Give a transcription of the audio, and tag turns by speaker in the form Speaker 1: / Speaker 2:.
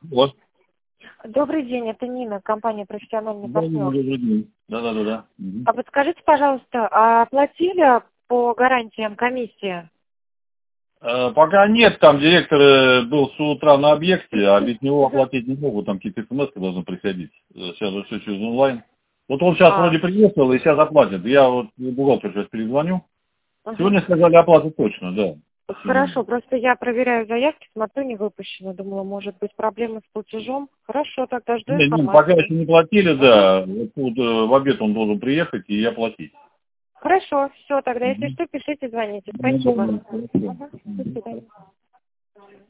Speaker 1: Вот.
Speaker 2: Добрый день, это Нина, компания «Профессиональный
Speaker 1: Да,
Speaker 2: партнер».
Speaker 1: добрый день. Да. Мгм.
Speaker 2: А подскажите, пожалуйста, а оплатили по гарантиям комиссии?
Speaker 1: Пока нет, там директор был с утра на объекте, а без него оплатить не могут, там какие-то смс должны приходить. Сейчас же все через онлайн. Вот он сейчас
Speaker 2: А,
Speaker 1: вроде приехал и сейчас оплатит. Я вот бухгалтеру сейчас перезвоню.
Speaker 2: угу.
Speaker 1: Сегодня сказали оплату точно, да.
Speaker 2: Хорошо, просто я проверяю заявки, смотрю, не выпущено. Думала, может быть, проблемы с платежом. Хорошо, тогда жду
Speaker 1: Не, пока
Speaker 2: информацию.
Speaker 1: еще не платили,
Speaker 2: Угу.
Speaker 1: да. Вот тут в обед он должен приехать и оплатить.
Speaker 2: Хорошо, все, тогда, если
Speaker 1: Мгм.
Speaker 2: что, пишите, звоните.
Speaker 1: Ну,
Speaker 2: Спасибо.
Speaker 1: добро, хорошо.
Speaker 2: Ага, до свидания.